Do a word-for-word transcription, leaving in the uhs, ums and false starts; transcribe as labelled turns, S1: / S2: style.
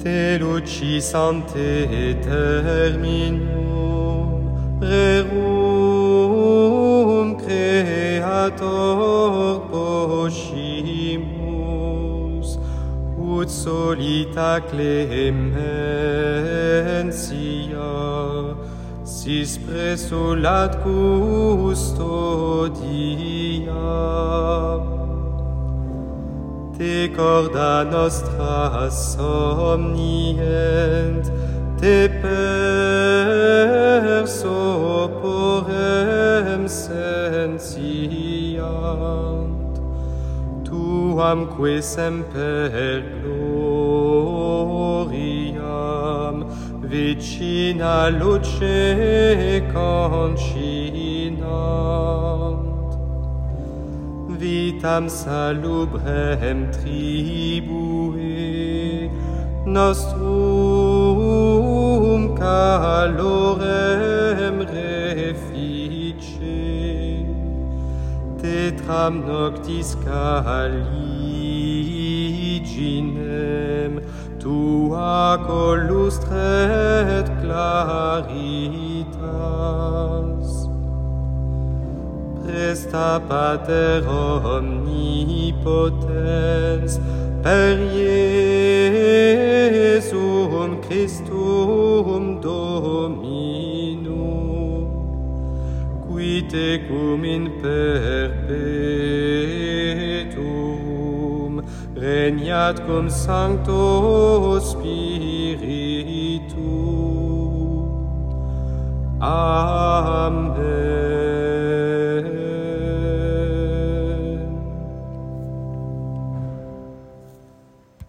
S1: Te lucis ante terminum, rerum Creator poscimus, ut solita clementia, sis presso lat custodia. Te corda nostra somnient, te perso porem sentiant, tuamque semper gloriam, vicina luce concinant. Vitam salubrem tribue, nostrum calorem refice, tetram noctis caliginem, tua collustret claritas. Presta Pater omnipotens, per Iesum Christum Dominum, qui tecum in perpetuum regnat cum Sancto Spiritu. Amen.